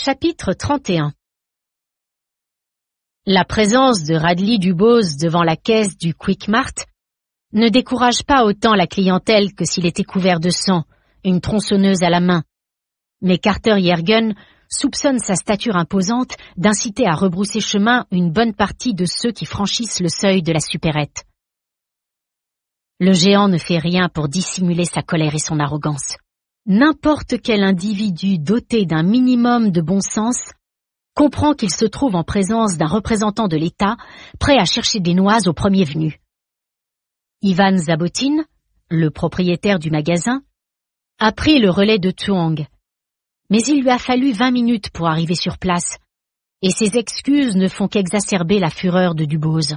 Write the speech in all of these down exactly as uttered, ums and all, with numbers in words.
Chapitre trente et un. La présence de Radley Dubose devant la caisse du Quick Mart ne décourage pas autant la clientèle que s'il était couvert de sang, une tronçonneuse à la main. Mais Carter Yergen soupçonne sa stature imposante d'inciter à rebrousser chemin une bonne partie de ceux qui franchissent le seuil de la supérette. Le géant ne fait rien pour dissimuler sa colère et son arrogance. N'importe quel individu doté d'un minimum de bon sens comprend qu'il se trouve en présence d'un représentant de l'État prêt à chercher des noises au premier venu. Ivan Zabotin, le propriétaire du magasin, a pris le relais de Tuang, mais il lui a fallu vingt minutes pour arriver sur place, et ses excuses ne font qu'exacerber la fureur de Dubose.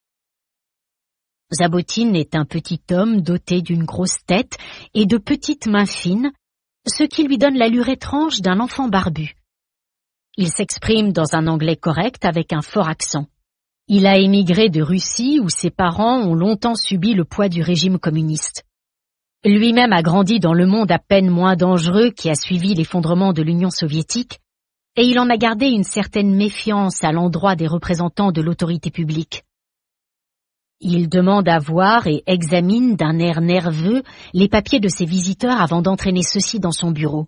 Zabotin est un petit homme doté d'une grosse tête et de petites mains fines, ce qui lui donne l'allure étrange d'un enfant barbu. Il s'exprime dans un anglais correct avec un fort accent. Il a émigré de Russie où ses parents ont longtemps subi le poids du régime communiste. Lui-même a grandi dans le monde à peine moins dangereux qui a suivi l'effondrement de l'Union soviétique, et il en a gardé une certaine méfiance à l'endroit des représentants de l'autorité publique. Il demande à voir et examine d'un air nerveux les papiers de ses visiteurs avant d'entraîner ceux-ci dans son bureau.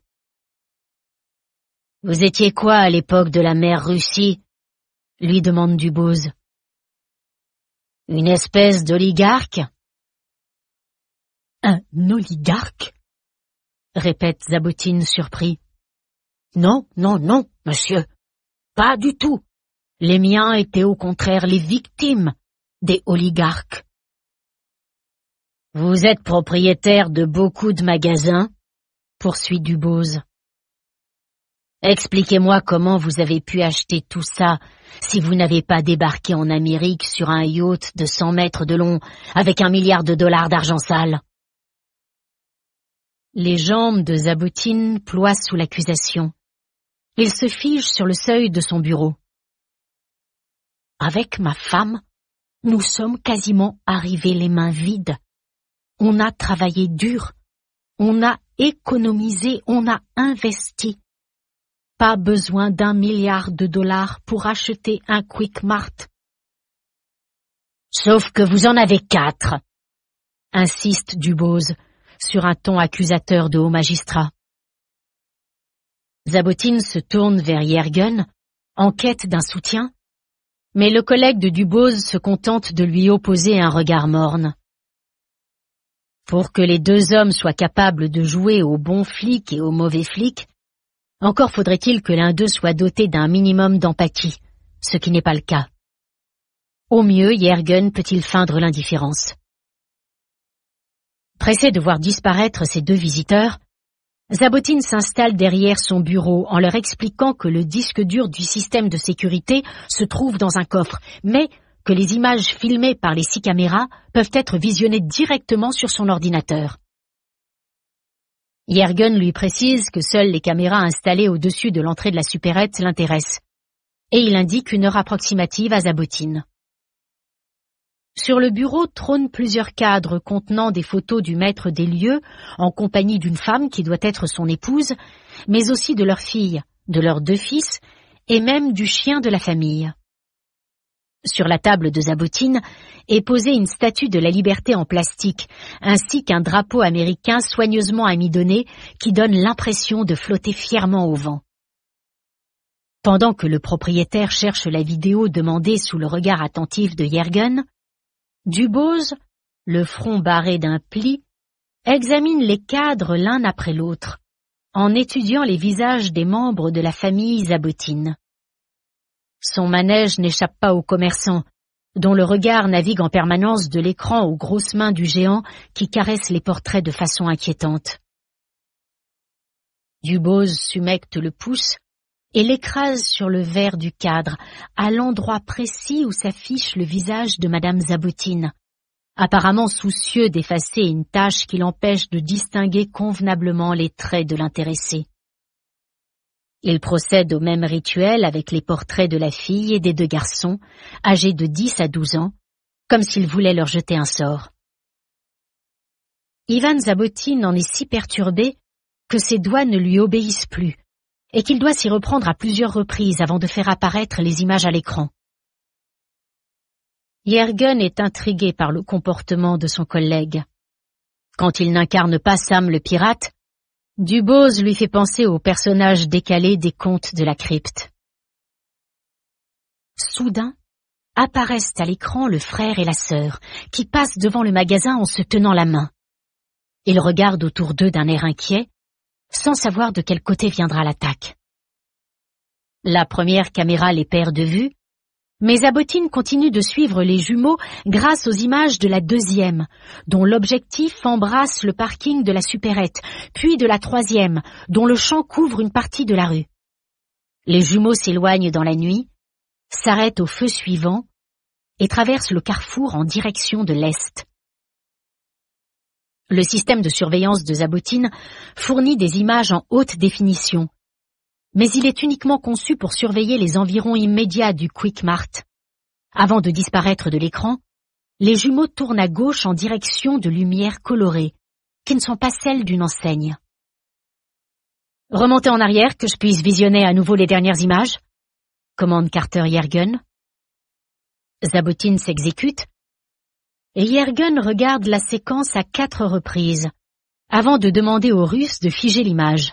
« Vous étiez quoi à l'époque de la mère Russie ?» lui demande Dubose. « Une espèce d'oligarque ?»« Un oligarque ?» répète Zabotin surpris. « Non, non, non, monsieur, pas du tout. Les miens étaient au contraire les victimes des oligarques. »« Vous êtes propriétaire de beaucoup de magasins ?» poursuit Dubose. « Expliquez-moi comment vous avez pu acheter tout ça si vous n'avez pas débarqué en Amérique sur un yacht de cent mètres de long avec un milliard de dollars d'argent sale. » Les jambes de Zabotin ploient sous l'accusation. Il se fige sur le seuil de son bureau. « Avec ma femme, nous sommes quasiment arrivés les mains vides. On a travaillé dur, on a économisé, on a investi. Pas besoin d'un milliard de dollars pour acheter un Quick Mart. »« Sauf que vous en avez quatre !» insiste Dubose, sur un ton accusateur de haut magistrat. Zabotin se tourne vers Yergen, en quête d'un soutien, mais le collègue de Dubose se contente de lui opposer un regard morne. Pour que les deux hommes soient capables de jouer aux bons flics et aux mauvais flics, encore faudrait-il que l'un d'eux soit doté d'un minimum d'empathie, ce qui n'est pas le cas. Au mieux, Yergen peut-il feindre l'indifférence. Pressé de voir disparaître ces deux visiteurs, Zabotin s'installe derrière son bureau en leur expliquant que le disque dur du système de sécurité se trouve dans un coffre, mais que les images filmées par les six caméras peuvent être visionnées directement sur son ordinateur. Yergen lui précise que seules les caméras installées au-dessus de l'entrée de la supérette l'intéressent, et il indique une heure approximative à Zabotin. Sur le bureau trônent plusieurs cadres contenant des photos du maître des lieux, en compagnie d'une femme qui doit être son épouse, mais aussi de leur fille, de leurs deux fils, et même du chien de la famille. Sur la table de Zabotin est posée une statue de la liberté en plastique, ainsi qu'un drapeau américain soigneusement amidonné qui donne l'impression de flotter fièrement au vent. Pendant que le propriétaire cherche la vidéo demandée sous le regard attentif de Yergen, Dubose, le front barré d'un pli, examine les cadres l'un après l'autre, en étudiant les visages des membres de la famille Zabotin. Son manège n'échappe pas aux commerçants, dont le regard navigue en permanence de l'écran aux grosses mains du géant qui caresse les portraits de façon inquiétante. Dubose s'humecte le pouce et l'écrase sur le verre du cadre, à l'endroit précis où s'affiche le visage de Madame Zabotin, apparemment soucieux d'effacer une tache qui l'empêche de distinguer convenablement les traits de l'intéressé. Il procède au même rituel avec les portraits de la fille et des deux garçons, âgés de dix à douze ans, comme s'il voulait leur jeter un sort. Ivan Zabotin en est si perturbé que ses doigts ne lui obéissent plus, et qu'il doit s'y reprendre à plusieurs reprises avant de faire apparaître les images à l'écran. Jürgen est intrigué par le comportement de son collègue. Quand il n'incarne pas Sam le pirate, Dubose lui fait penser au personnage décalé des contes de la crypte. Soudain, apparaissent à l'écran le frère et la sœur, qui passent devant le magasin en se tenant la main. Ils regardent autour d'eux d'un air inquiet, sans savoir de quel côté viendra l'attaque. La première caméra les perd de vue, mais Abotine continue de suivre les jumeaux grâce aux images de la deuxième, dont l'objectif embrasse le parking de la supérette, puis de la troisième, dont le champ couvre une partie de la rue. Les jumeaux s'éloignent dans la nuit, s'arrêtent au feu suivant et traversent le carrefour en direction de l'est. Le système de surveillance de Zabotine fournit des images en haute définition, mais il est uniquement conçu pour surveiller les environs immédiats du Quick Mart. Avant de disparaître de l'écran, les jumeaux tournent à gauche en direction de lumières colorées, qui ne sont pas celles d'une enseigne. Remontez en arrière que je puisse visionner à nouveau les dernières images, commande Carter Jürgen. Zabotine s'exécute, et Jürgen regarde la séquence à quatre reprises, avant de demander aux Russes de figer l'image.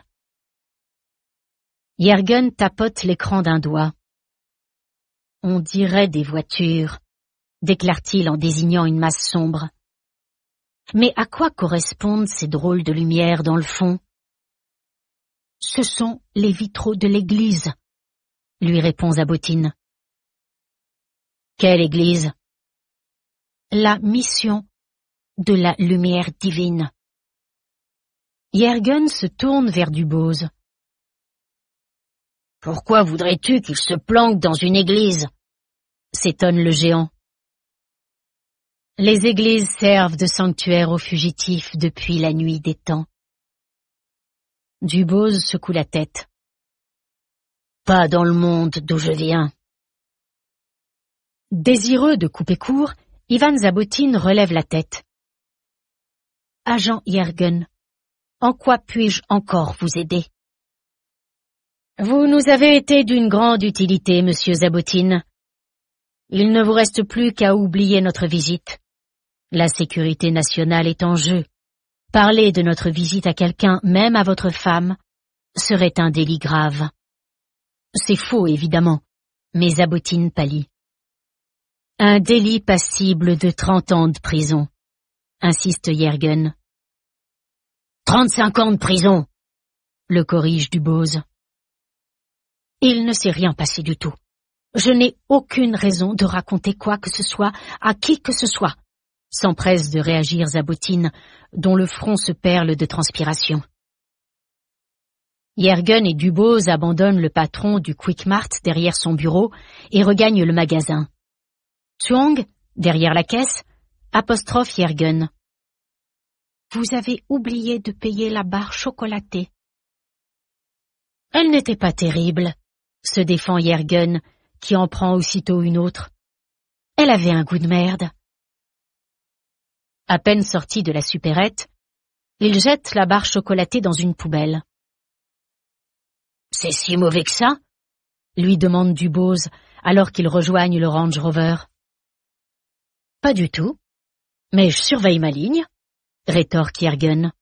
Jürgen tapote l'écran d'un doigt. « On dirait des voitures », déclare-t-il en désignant une masse sombre. « Mais à quoi correspondent ces drôles de lumières dans le fond ?»« Ce sont les vitraux de l'église », lui répond Zabotine. « Quelle église ?»« La mission de la lumière divine. » Jürgen se tourne vers Dubose. « Pourquoi voudrais-tu qu'il se planque dans une église ?» s'étonne le géant. « Les églises servent de sanctuaire aux fugitifs depuis la nuit des temps. » Dubose secoue la tête. « Pas dans le monde d'où je viens. » Désireux de couper court, Ivan Zabotine relève la tête. « Agent Jürgen, en quoi puis-je encore vous aider ?» « Vous nous avez été d'une grande utilité, monsieur Zabotine. Il ne vous reste plus qu'à oublier notre visite. La sécurité nationale est en jeu. Parler de notre visite à quelqu'un, même à votre femme, serait un délit grave. » C'est faux, évidemment, mais Zabotine pâlit. « Un délit passible de trente ans de prison, » insiste Jürgen. « Trente-cinq ans de prison !» le corrige Dubose. Il ne s'est rien passé du tout. Je n'ai aucune raison de raconter quoi que ce soit à qui que ce soit, s'empresse de réagir Zabotine, dont le front se perle de transpiration. Jürgen et Dubose abandonnent le patron du Quick Mart derrière son bureau et regagnent le magasin. Chuang, derrière la caisse, apostrophe Jürgen. « Vous avez oublié de payer la barre chocolatée. » Elle n'était pas terrible, se défend Jürgen, qui en prend aussitôt une autre. Elle avait un goût de merde. À peine sorti de la supérette, il jette la barre chocolatée dans une poubelle. « C'est si mauvais que ça ?» lui demande Dubose, alors qu'ils rejoignent le Range Rover. « Pas du tout, mais je surveille ma ligne », rétorque Jürgen.